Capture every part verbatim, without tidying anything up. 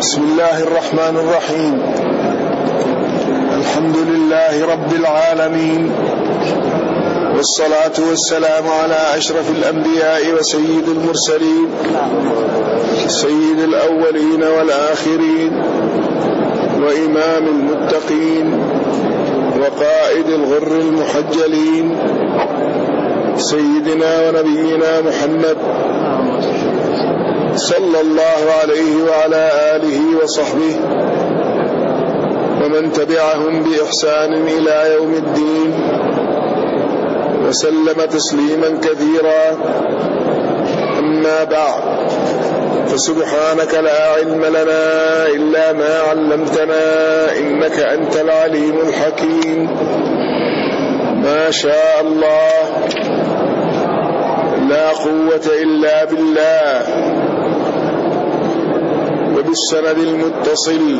بسم الله الرحمن الرحيم. الحمد لله رب العالمين، والصلاة والسلام على أشرف الأنبياء وسيد المرسلين، سيد الأولين والآخرين، وإمام المتقين، وقائد الغر المحجلين، سيدنا ونبينا محمد صلى الله عليه وعلى آله وصحبه ومن تبعهم بإحسان إلى يوم الدين، وسلم تسليما كثيرا. أما بعد، فسبحانك لا علم لنا إلا ما علمتنا إنك أنت العليم الحكيم. ما شاء الله، لا قوة إلا بالله. وبالسند المتصل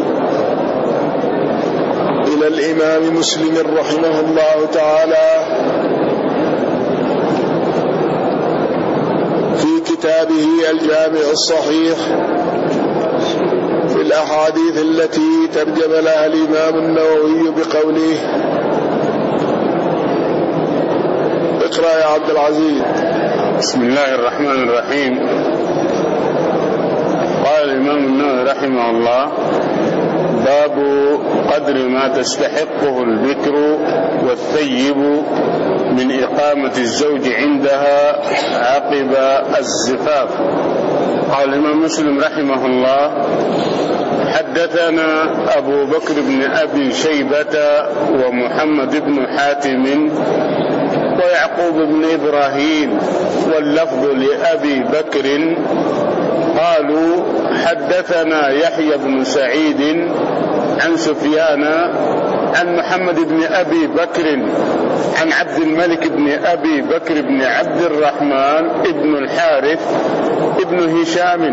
إلى الإمام مسلم رحمه الله تعالى في كتابه الجامع الصحيح في الأحاديث التي ترجم لها الإمام النووي بقوله: اقرأ يا عبد العزيز. بسم الله الرحمن الرحيم. قال الإمام النووي رحمه الله: باب قدر ما تستحقه البكر والثيب من إقامة الزوج عندها عقب الزفاف. قال الإمام مسلم رحمه الله: حدثنا أبو بكر بن أبي شيبة ومحمد بن حاتم ويعقوب بن إبراهيم، واللفظ لأبي بكر، قالوا: حدثنا يحيى بن سعيد عن سفيان عن محمد بن أبي بكر عن عبد الملك بن أبي بكر بن عبد الرحمن ابن الحارث ابن هشام،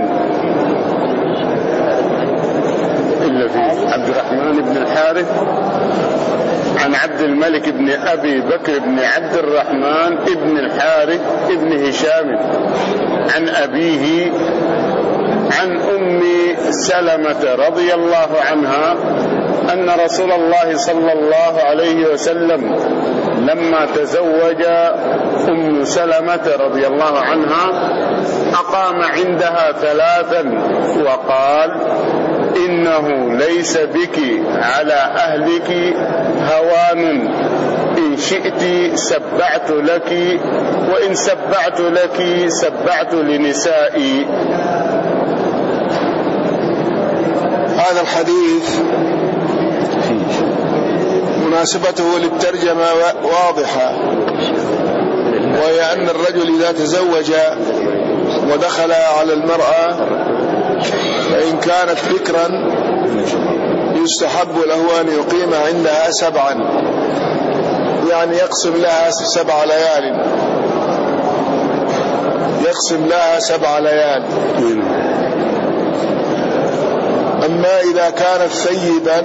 إلا في عبد الرحمن بن الحارث، عن عبد الملك بن أبي بكر بن عبد الرحمن ابن الحارث ابن هشام عن أبيه عن أم سلمة رضي الله عنها أن رسول الله صلى الله عليه وسلم لما تزوج أم سلمة رضي الله عنها أقام عندها ثلاثا وقال: إنه ليس بك على أهلك هوان، إن شئت سبعت لك، وإن سبعت لك سبعت لنسائي. هذا الحديث مناسبته للترجمة واضحة، وهي أن الرجل إذا تزوج ودخل على المرأة فإن كانت بكرا يستحب له أن يقيم عندها سبعا، يعني يقسم لها سبع ليال، يقسم لها سبع ليال. أما إذا كانت ثيبا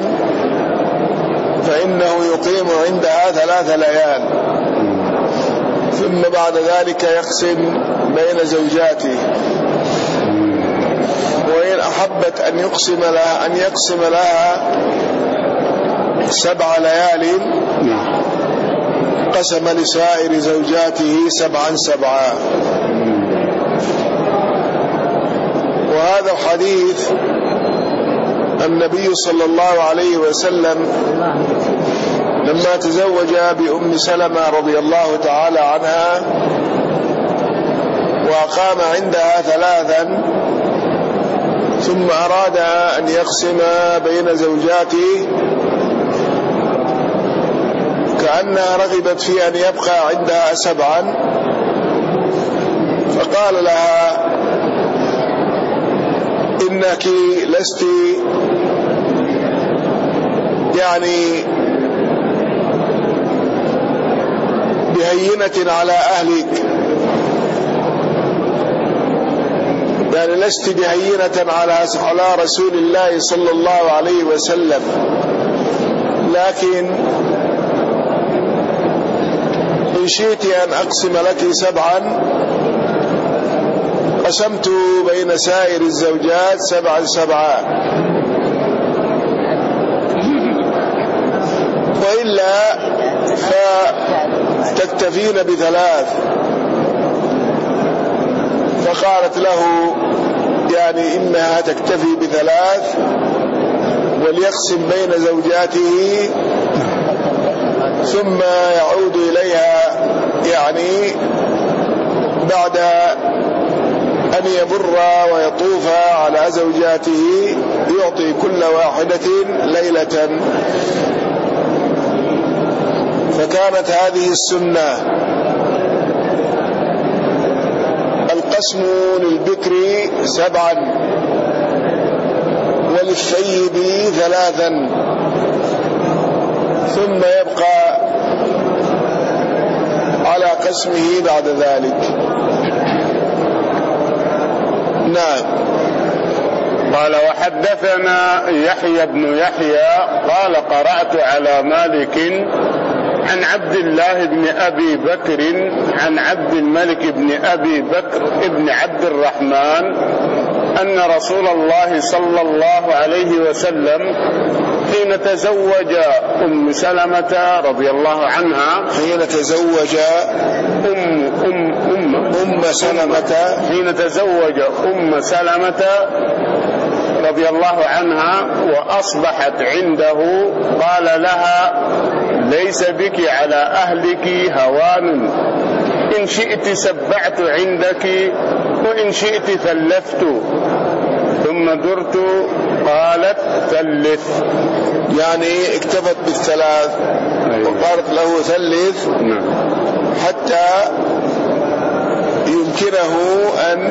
فإنه يقيم عندها ثلاث ليال، ثم بعد ذلك يقسم بين زوجاته. وإن أحبت أن يقسم لها أن يقسم لها سبع ليال قسم لسائر زوجاته سبعا سبعا. وهذا الحديث النبي صلى الله عليه وسلم لما تزوج بأم سلمة رضي الله تعالى عنها وأقام عندها ثلاثا، ثم أراد أن يقسم بين زوجاته، كأنها رغبت في أن يبقى عندها سبعا، فقال لها: إنك لست يعني بهينة على أهلك، يعني لست بهينة على رسول الله صلى الله عليه وسلم، لكن إن شئت أن أقسم لك سبعا قسمت بين سائر الزوجات سبعا سبعا، وإلا فتكتفين بثلاث. فقالت له يعني إنها تكتفي بثلاث وليقسم بين زوجاته ثم يعود إليها يعني بعد أن يبر ويطوف على زوجاته يعطي كل واحدة ليلة. فكانت هذه السنة. القسم للبكر سبعا وللثيب ثلاثا، ثم يبقى على قسمه بعد ذلك. نعم. قال وحدثنا يحيى بن يحيى قال قرأت على مالك عن عبد الله بن أبي بكر عن عبد الملك بن أبي بكر ابن عبد الرحمن أن رسول الله صلى الله عليه وسلم حين تزوج أم سلمة رضي الله عنها حين تزوج أم أم أم أم سلمة حين تزوج أم سلمة رضي الله عنها وأصبحت عنده قال لها ليس بك على أهلك هوان، إن شئت سبعت عندك وإن شئت ثلثت. ثم درت قالت ثلث، يعني اكتفت بالثلاث. أيوة. وقالت له ثلث حتى يمكنه أن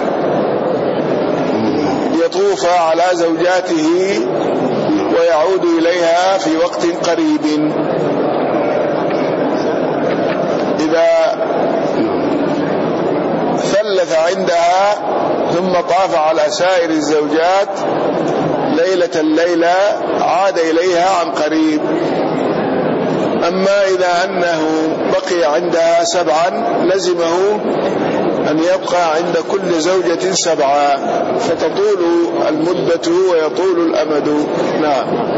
يطوف على زوجاته ويعود إليها في وقت قريب. إذا ثلث عندها ثم طاف على سائر الزوجات ليلة الليلة عاد إليها عن قريب. أما إذا أنه بقي عندها سبعا لزمه أن يبقى عند كل زوجة سبعة، فتطول المدة ويطول الأمد. نعم.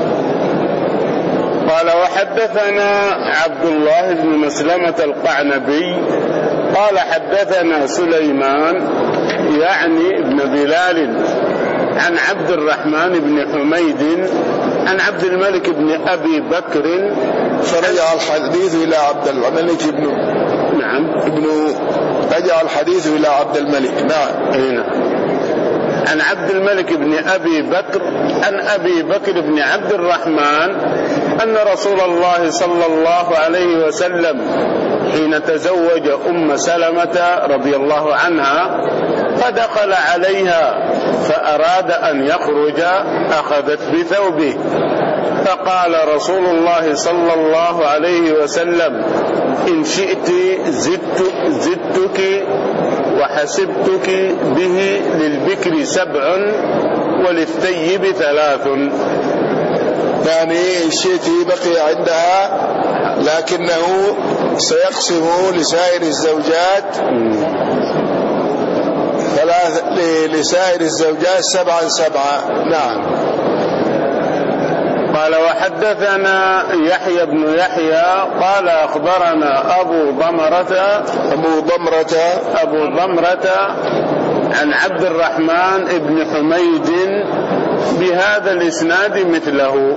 قال وحدثنا عبد الله بن مسلمة القعنبي قال حدثنا سليمان يعني ابن بلال عن عبد الرحمن بن حميد عن عبد الملك بن أبي بكر، فرجع الحديث إلى عبد الملك بن نعم ابن رجع الحديث إلى عبد الملك. نعم. هنا عن عبد الملك بن أبي بكر عن أبي بكر بن عبد الرحمن أن رسول الله صلى الله عليه وسلم حين تزوج أم سلمة رضي الله عنها فدخل عليها فأراد أن يخرج أخذت بثوبه، فقال رسول الله صلى الله عليه وسلم إن شئت زدت زدتك وحسبتك به للبكر سبع وللثيب ثلاث. يعني إن شئت بقي عندها لكنه سيقسم لسائر الزوجات ثلاث لسائر الزوجات سبعا سبعا. نعم. قال وحدثنا يحيى بن يحيى قال أخبرنا أبو ضمرة أبو ضمرة أبو ضمرة عن عبد الرحمن بن حميد بهذا الإسناد مثله.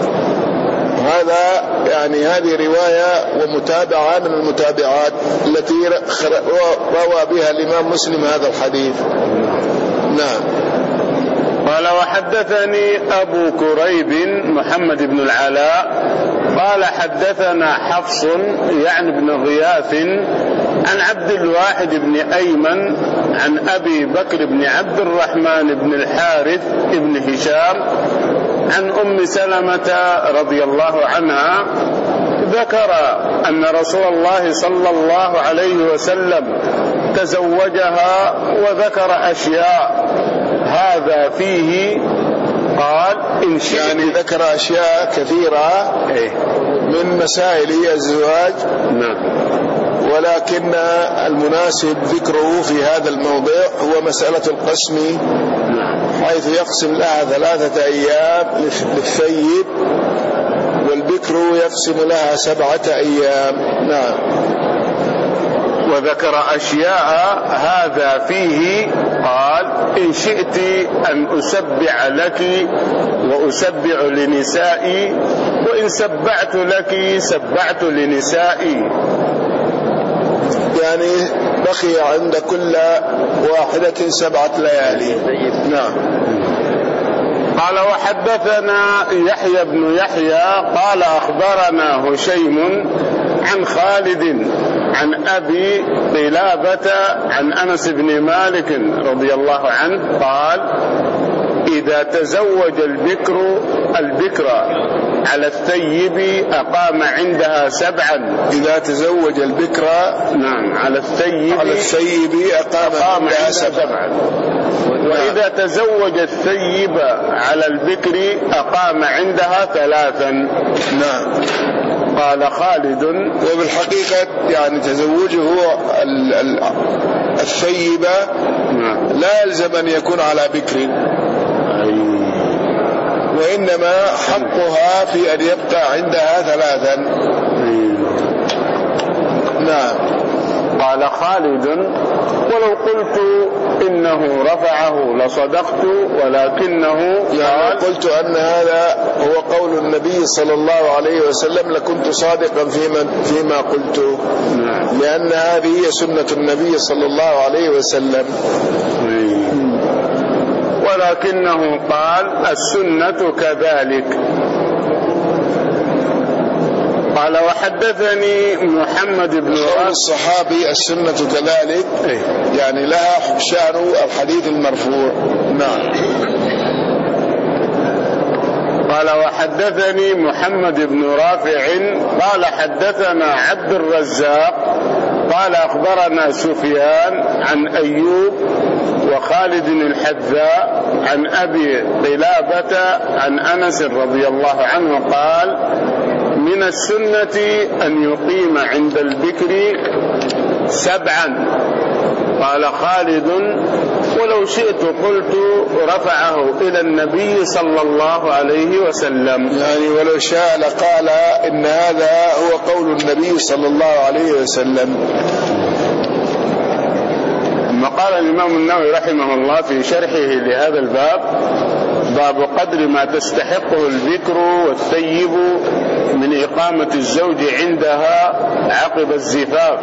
هذا يعني هذه رواية ومتابعة من المتابعات التي روى بها الإمام مسلم هذا الحديث. نعم. قال وحدثني أبو كريب محمد بن العلاء قال حدثنا حفص يعني بن غياث عن عبد الواحد بن أيمن عن أبي بكر بن عبد الرحمن بن الحارث بن هشام عن أم سلمة رضي الله عنها ذكر أن رسول الله صلى الله عليه وسلم تزوجها وذكر أشياء هذا فيه قال إن شئت، يعني ذكر أشياء كثيرة إيه؟ من مسائل الزواج. نعم. ولكن المناسب ذكره في هذا الموضع هو مسألة القسم، حيث يقسم لها ثلاثة أيام للثيب، والبكر يقسم لها سبعة أيام. نعم. وذكر أشياء هذا فيه، قال: إن شئت أن أسبع لك وأسبع لنسائي، وإن سبعت لك سبعت لنسائي. يعني بقي عند كل واحدة سبعة ليالي. نعم. قال: وحدثنا يحيى بن يحيى قال: أخبرنا هشيم عن خالد عن أبي قلابة عن أنس بن مالك رضي الله عنه قال: إذا تزوج البكر البكر على الثيب أقام عندها سبعا. إذا تزوج البكر نعم على الثيب على الثيب أقام, أقام عندها سبعا. وإذا تزوج الثيب على البكر أقام عندها ثلاثا. نعم. قال خالد: وبالحقيقة يعني تزوجه الثيبة لا يلزم أن يكون على بكر، وإنما حقها في أن يبقى عندها ثلاثا. نعم. قال خالد: ولو قلت إنه رفعه لصدقت، ولكنه يعني قلت أن هذا هو قول النبي صلى الله عليه وسلم لكنت صادقا فيما, فيما قلت، لأن هذه هي سنة النبي صلى الله عليه وسلم. ولكنه قال: السنة كذلك. قال: وحدثني محمد بن قول الصحابي السنة كذلك يعني لها شأن الحديث المرفوع. نعم. قال: وحدثني محمد بن رافع قال: حدثنا عبد الرزاق قال: أخبرنا سفيان عن أيوب وخالد الحذاء عن أبي قلابة عن أنس رضي الله عنه قال: من السنة أن يقيم عند البكر سبعا. قال خالد: ولو شئت قلت رفعه إلى النبي صلى الله عليه وسلم. يعني ولو شاء لقال إن هذا هو قول النبي صلى الله عليه وسلم. ثم قال الإمام النووي رحمه الله في شرحه لهذا الباب: باب قدر ما تستحقه البكر والثيب من إقامة الزوج عندها عقب الزفاف.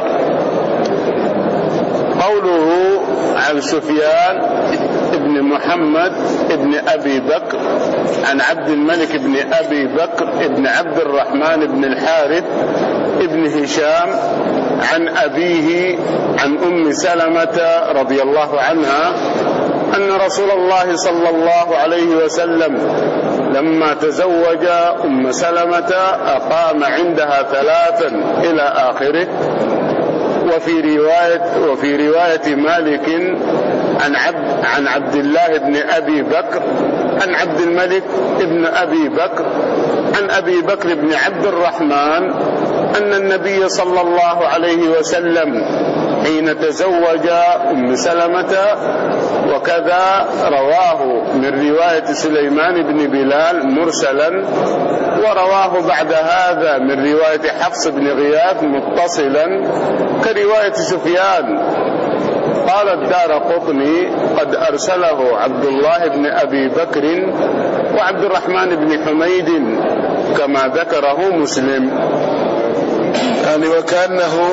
قوله عن سفيان ابن محمد ابن أبي بكر عن عبد الملك ابن أبي بكر ابن عبد الرحمن بن الحارث ابن هشام عن أبيه عن أم سلمة رضي الله عنها أن رسول الله صلى الله عليه وسلم لما تزوج أم سلمة أقام عندها ثلاثا إلى آخره. وفي رواية وفي رواية مالك عن عبد عن عبد الله بن أبي بكر عن عبد الملك ابن أبي بكر عن أبي بكر بن عبد الرحمن أن النبي صلى الله عليه وسلم حين تزوج أم سلمة. وكذا رواه من رواية سليمان بن بلال مرسلا، ورواه بعد هذا من رواية حفص بن غياث متصلا كرواية سفيان. قال الدارقطني: قد أرسله عبد الله بن أبي بكر وعبد الرحمن بن حميد كما ذكره مسلم. يعني وكأنه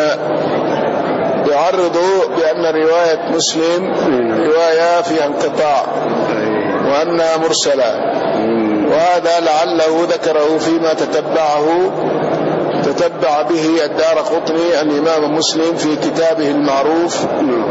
يعرض بأن رواية مسلم رواية فيها انقطاع وأنها مرسلة، وهذا لعله ذكره فيما تتبعه تتبع به الدارقطني الإمام مسلم في كتابه المعروف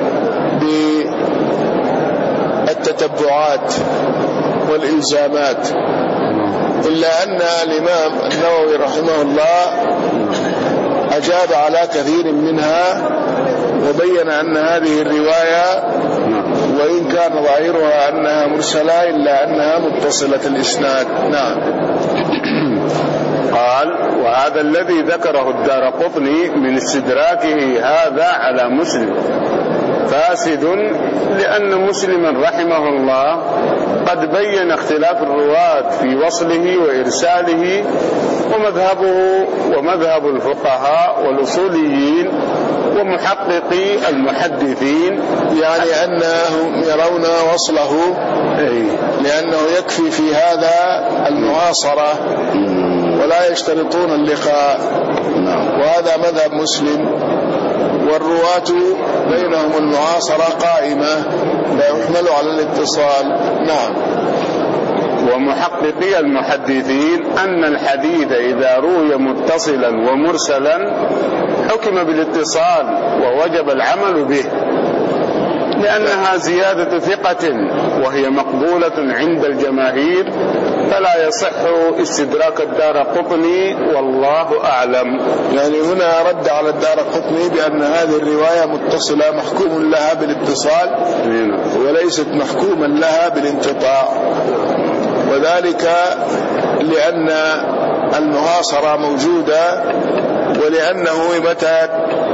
بالتتبعات والإلزامات، إلا أن الإمام النووي رحمه الله أجاب على كثير منها وبين أن هذه الرواية وإن كان ظاهرها أنها مرسلة إلا أنها متصلة الإسناد. نعم. قال: وهذا الذي ذكره الدارقطني من استدراكه هذا على مسلم فاسد، لأن مسلما رحمه الله قد بين اختلاف الرواة في وصله وإرساله، ومذهبه ومذهب الفقهاء والأصوليين ومحققي المحدثين يعني أنهم يرون وصله لأنه يكفي في هذا المعاصرة ولا يشترطون اللقاء، وهذا مذهب مسلم. والرواة بينهم المعاصرة قائمة لا يحمل على الاتصال. نعم. ومحققي المحدثين أن الحديث إذا روي متصلا ومرسلا حكم بالاتصال ووجب العمل به، لأنها زيادة ثقة وهي مقبولة عند الجماهير، فلا يصح استدراك الدارقطني والله أعلم. يعني هنا رد على الدارقطني بأن هذه الرواية متصلة محكوم لها بالاتصال وليست محكوما لها بالانقطاع، وذلك لأن المعاصرة موجودة، ولأنه متى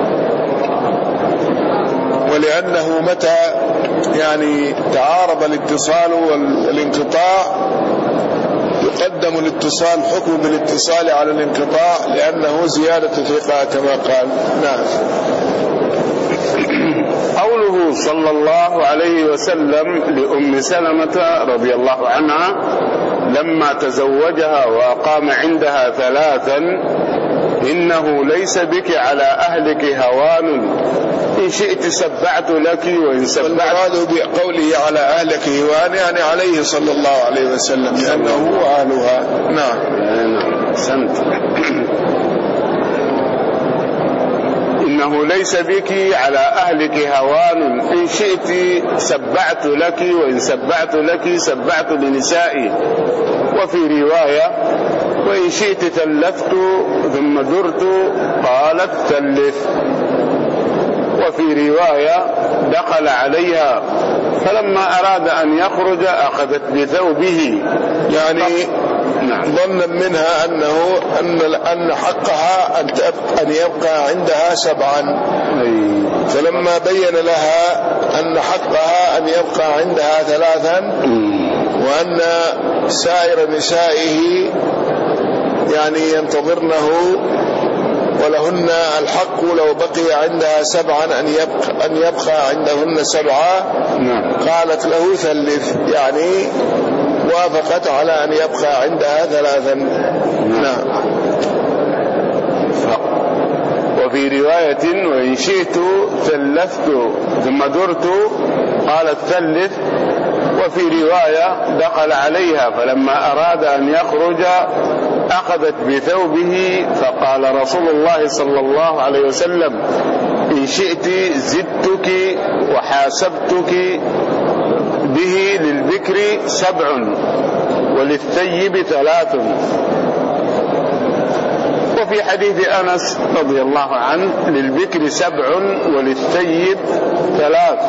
ولأنه متى يعني تعارض الاتصال والانقطاع يقدم الاتصال حكم بالاتصال على الانقطاع لأنه زيادة ثقة كما قال. نعم. قوله صلى الله عليه وسلم لأم سلمة رضي الله عنها لما تزوجها وأقام عندها ثلاثا: إنه ليس بك على أهلك هوان، إن شئت سبعت لك وإن سبعت. والمراد بقوله على أهلك هوان يعني عليه صلى الله عليه وسلم لأنه هو أهلها. نعم. نعم. سنت. إنه ليس بك على أهلك هوان، إن شئت سبعت لك وإن سبعت لك سبعت لنسائي. وفي رواية: وإن شئت ثلثت ثم درت، قالت ثلث. وفي رواية: دخل عليها فلما أراد أن يخرج أخذت بثوبه، يعني ظنا منها أنه أن أن حقها أن يبقى عندها سبعا، فلما بين لها أن حقها أن يبقى عندها ثلاثا، وأن سائر نسائه يعني ينتظرنه ولهن الحق لو بقي عندها سبعا أن يبقى, أن يبقى عندهن سبعة، قالت له ثلث، يعني وافقت على أن يبقى عندها ثلاثا. نعم. وفي رواية: وإن شئت ثلثت ثم درت، قالت ثلث. وفي رواية: دخل عليها فلما أراد أن يخرج أخذت بثوبه، فقال رسول الله صلى الله عليه وسلم: إن شئت زدتك وحاسبتك به، للذكر سبع وللثيب ثلاث. وفي حديث أنس رضي الله عنه: للذكر سبع وللثيب ثلاث.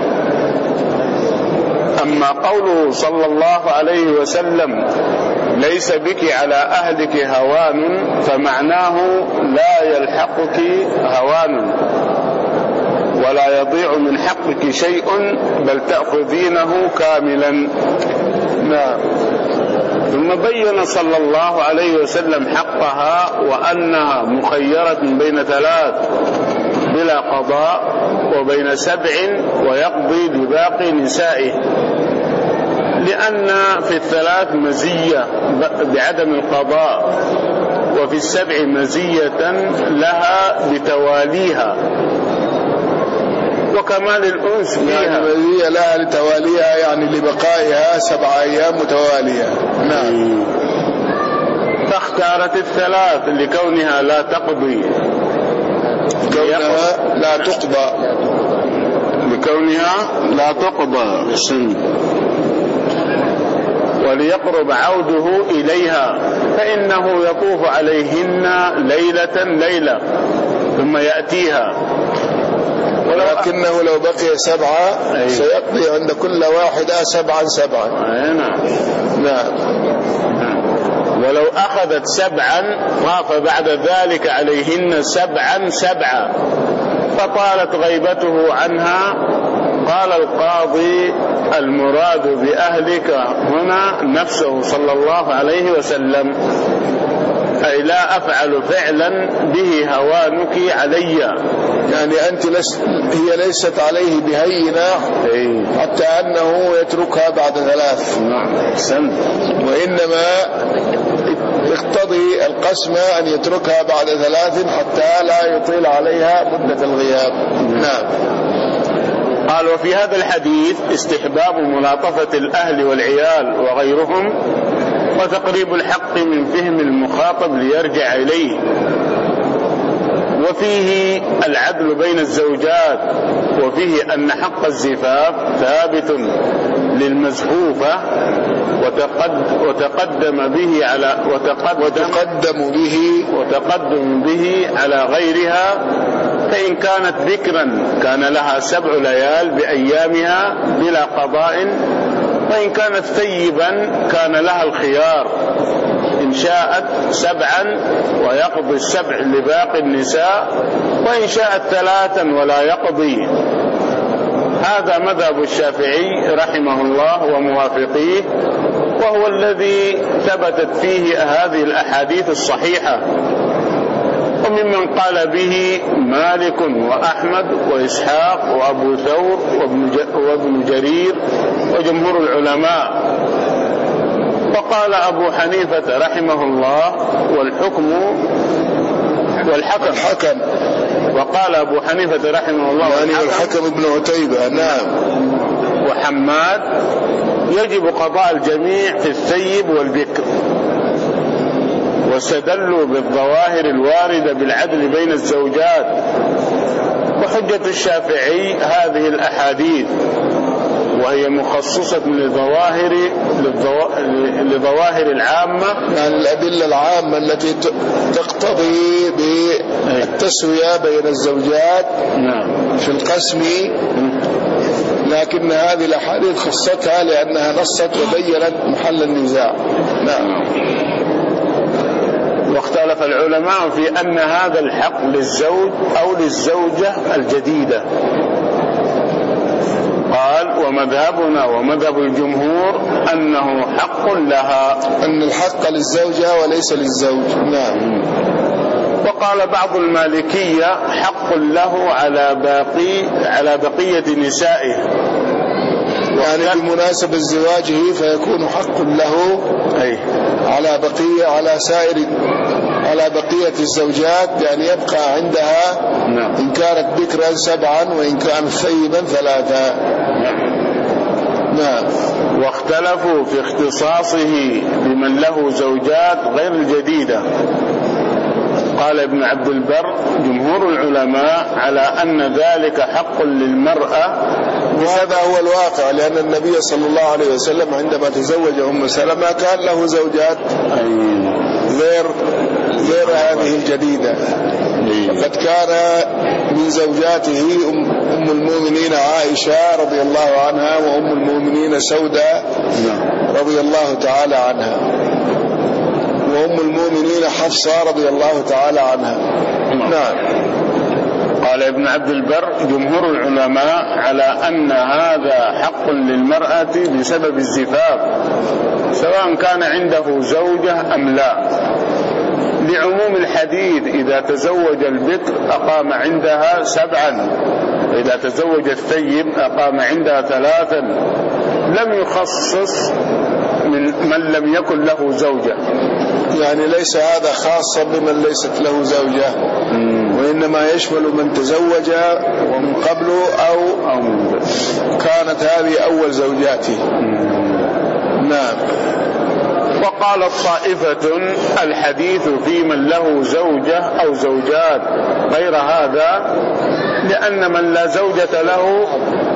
أما قوله صلى الله عليه وسلم: ليس بك على أهلك هوان، فمعناه لا يلحقك هوان ولا يضيع من حقك شيء، بل تأخذينه كاملا. نعم. ثم بين صلى الله عليه وسلم حقها وأنها مخيرة بين ثلاث بلا قضاء وبين سبع ويقضي لباقي نسائه، لأن في الثلاث مزية بعدم القضاء، وفي السبع مزية لها بتواليها وكمال الأنس فيها. يعني مزية لها لتواليها يعني لبقائها سبع أيام متوالية. نعم. فاختارت الثلاث لكونها لا تقضي، كونها لا تقضى، لكونها لا تقضى وليقرب عوده إليها، فإنه يطوف عليهن ليلة ليلة ثم يأتيها، ولكنه لو بقي سبعة أيه. سيقضي عند كل واحدة سبعا سبعا. أيه نعم. نعم. ولو أخذت سبعا طاف بعد ذلك عليهن سبعا سبعا فطالت غيبته عنها. قال القاضي: المراد بأهلك هنا نفسه صلى الله عليه وسلم، أي لا أفعل فعلا به هوانك علي. يعني أنت لس هي ليست عليه بهينة حتى أنه يتركها بعد ثلاث. نعم أحسنت. وإنما يقتضي القسم أن يتركها بعد ثلاث حتى لا يطيل عليها مدة الغياب. نعم. قال: وفي هذا الحديث استحباب ملاطفة الأهل والعيال وغيرهم وتقريب الحق من فهم المخاطب ليرجع إليه، وفيه العدل بين الزوجات، وفيه أن حق الزفاف ثابت للمزفوفة وتقدم به على وتقدم, وتقدم به وتقدم به على غيرها. فإن كانت ذكرا كان لها سبع ليال بأيامها بلا قضاء، وإن كانت ثيبا كان لها الخيار إن شاءت سبعا ويقضي السبع لباقي النساء، وإن شاءت ثلاثا ولا يقضي. هذا مذهب الشافعي رحمه الله وموافقيه، وهو الذي ثبتت فيه هذه الأحاديث الصحيحة. وممن قال به مالك وأحمد وإسحاق وأبو ثور وابن جرير وجمهور العلماء. وقال أبو حنيفة رحمه الله: والحكم والحكم الحكم. وقال أبو حنيفة رحمه الله: يعني والحكم ابن عتيبة. نعم. وحماد: يجب قضاء الجميع في الثيب والبكر. واستدلوا بالظواهر الواردة بالعدل بين الزوجات. وحجة الشافعي هذه الأحاديث، وهي مخصصة لظواهر لظواهر العامة، يعني الأدلة العامة التي تقتضي بالتسوية بين الزوجات في القسم، لكن هذه الأحاديث خصتها لأنها نصت وبينت محل النزاع. نعم. واختلف العلماء في أن هذا الحق للزوج أو للزوجة الجديدة. قال: ومذهبنا ومذهب الجمهور أنه حق لها، أن الحق للزوجة وليس للزوج. نعم. وقال بعض المالكية: حق له على باقي على بقية نسائه، يعني بمناسبة زواجه فيكون حق له أي على بقية على سائر على بقية الزوجات، يعني يبقى عندها نعم. إن كانت بكرا سبعا وإن كانت ثيبا ثلاثا. نعم. واختلفوا في اختصاصه بمن له زوجات غير الجديدة. قال ابن عبد البر: جمهور العلماء على أن ذلك حق للمرأة، وهذا هو الواقع، لأن النبي صلى الله عليه وسلم عندما تزوج أم سلمة كان له زوجات غير غير هذه الجديدة. فقد كان من زوجاته أم المؤمنين عائشة رضي الله عنها، وأم المؤمنين سودة رضي الله تعالى عنها، وأم المؤمنين حفصة رضي الله تعالى عنها. نعم. قال ابن عبد البر: جمهور العلماء على أن هذا حق للمرأة بسبب الزفاف، سواء كان عنده زوجة أم لا، لعموم الحديث: إذا تزوج البكر أقام عندها سبعا، وإذا تزوج الثيب أقام عندها ثلاثا. لم يخصص من من لم يكن له زوجة، يعني ليس هذا خاصا بمن ليست له زوجة، وإنما يشمل من تزوج ومن قبله أو, أو كانت هذه أول زوجاته. نعم. وقال الطائفة: الحديث في من له زوجة أو زوجات غير هذا، لأن من لا زوجة له.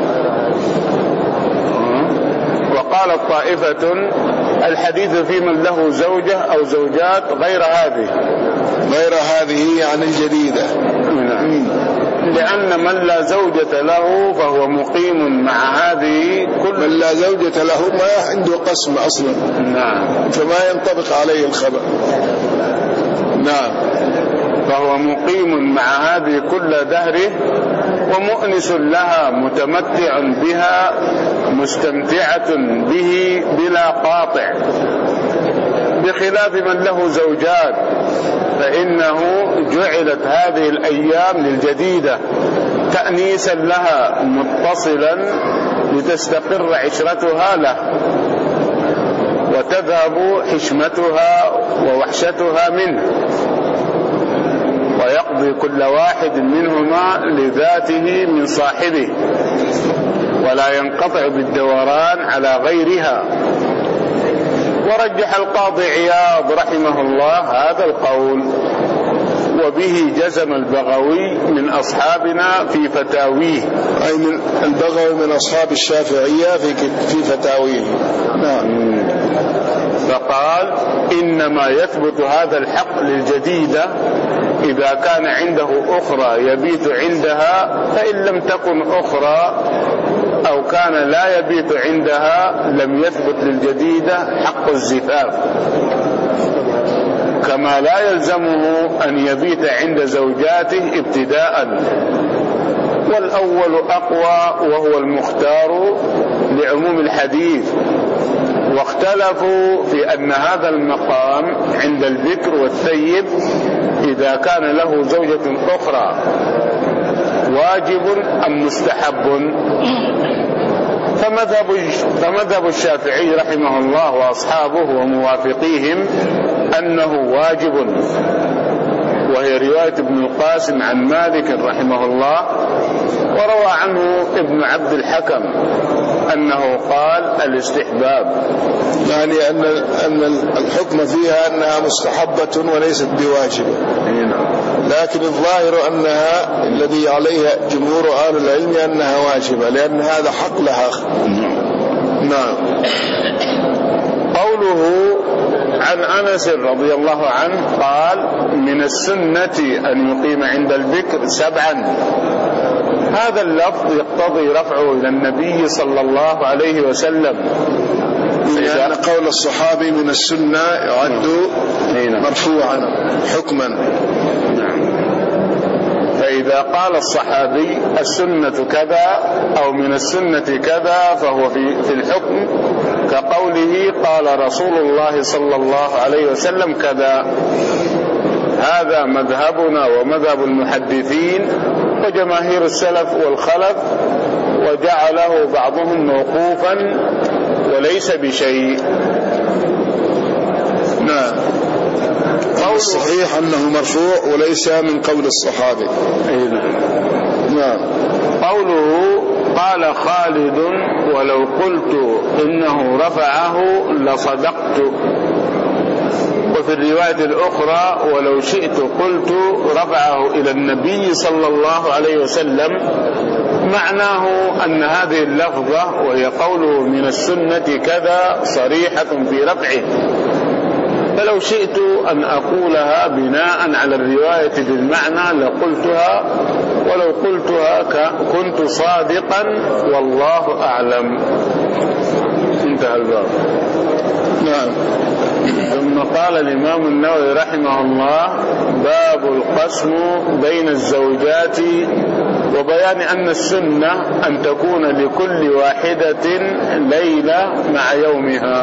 وقال الطائفة: الحديث في من له زوجة أو زوجات غير هذه غير هذه يعني الجديدة، لأن من لا زوجة له فهو مقيم مع هذه كل من لا زوجة له ما عنده قسم أصلا. نعم. فما ينطبق عليه الخبر. نعم. فهو مقيم مع هذه كل دهره ومؤنس لها متمتع بها مستمتعة به بلا قاطع، بخلاف من له زوجات فإنه جعلت هذه الأيام للجديدة تأنيسا لها متصلا لتستقر عشرتها له وتذهب حشمتها ووحشتها منه، ويقضي كل واحد منهما لذاته من صاحبه ولا ينقطع بالدوران على غيرها. ورجح القاضي عياض رحمه الله هذا القول، وبه جزم البغوي من أصحابنا في فتاويه، أي من البغوي من أصحاب الشافعية في في فتاويه. نعم. فقال إنما يثبت هذا الحق للجديدة إذا كان عنده أخرى يبيت عندها، فإن لم تكن أخرى أو كان لا يبيت عندها لم يثبت للجديدة حق الزفاف، كما لا يلزمه أن يبيت عند زوجاته ابتداء. والأول أقوى وهو المختار لعموم الحديث، واختلفوا في أن هذا المقام عند البكر والثيب إذا كان له زوجة أخرى واجب أم مستحب. فمذهب فمذهب الشافعي رحمه الله وأصحابه وموافقيهم أنه واجب، وهي رواية ابن القاسم عن مالك رحمه الله، وروى عنه ابن عبد الحكم أنه قال الاستحباب، يعني أن أن الحكم فيها أنها مستحبة وليست بواجبة. لكن الظاهر أنها الذي عليها جمهور أهل العلم أنها واجبة، لأن هذا حق لها. نعم. قوله عن أنس رضي الله عنه قال من السنة أن يقيم عند البكر سبعا، هذا اللفظ يقتضي رفعه إلى النبي صلى الله عليه وسلم، لأن قول الصحابي من السنة يعد مرفوعا حكما. فإذا قال الصحابي السنة كذا أو من السنة كذا فهو في, في الحكم، كقوله قال رسول الله صلى الله عليه وسلم كذا. هذا مذهبنا ومذهب المحدثين وجماهير السلف والخلف، وجعله بعضهم موقوفا وليس بشيء. نعم. الصحيح أنه مرفوع وليس من قول الصحابي. نعم. قوله قال خالد ولو قلت إنه رفعه لصدقت، وفي الرواية الأخرى ولو شئت قلت رفعه إلى النبي صلى الله عليه وسلم، معناه أن هذه اللفظة وهي قوله من السنة كذا صريحة في رفعه، فلو شئت أن أقولها بناء على الرواية بالمعنى لقلتها، ولو قلتها كنت صادقا والله أعلم. انتهى الباب. نعم. ثم قال الإمام النووي رحمه الله باب القسم بين الزوجات، وبيان أن السنة أن تكون لكل واحدة ليلة مع يومها.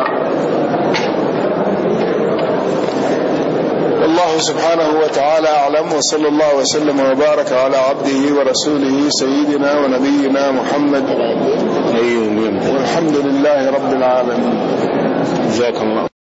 الله سبحانه وتعالى أعلم، وصلى الله وسلم وبارك على عبده ورسوله سيدنا ونبينا محمد، والحمد لله رب العالمين. جزاكم الله.